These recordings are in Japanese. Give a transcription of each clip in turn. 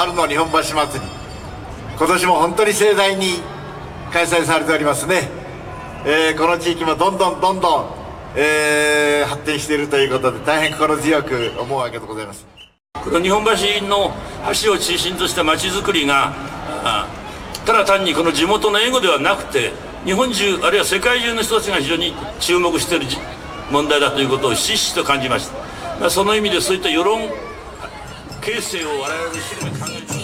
春の日本橋祭り、今年も本当に盛大に開催されておりますね。この地域もどんどん発展しているということで、大変心強く思うわけでございます。 この日本橋の橋を中心とした街づくりがただ単にこの地元のエゴではなくて、日本中あるいは世界中の人たちが非常に注目している問題だということをひしひしと感じました。その意味でそういった世論形成を我々一生懸命考えています。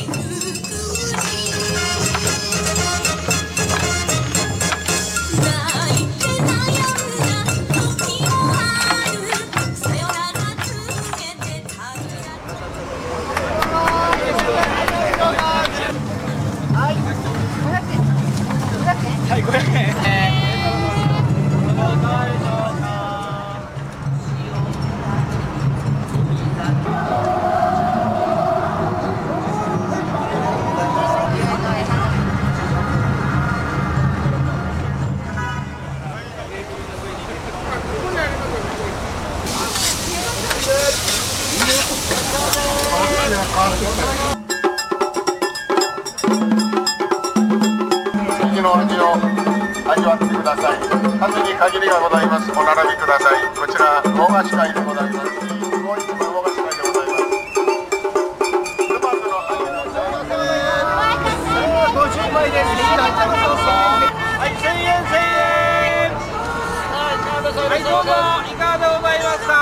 はい、500円。 の味を味わってください。数に限りがございます。お並びください。こちら大菓子会でございます。すごい大菓子会でございます。トマトの味の50枚です。はい、1000円1000円。はい、どうぞいかがでございますか。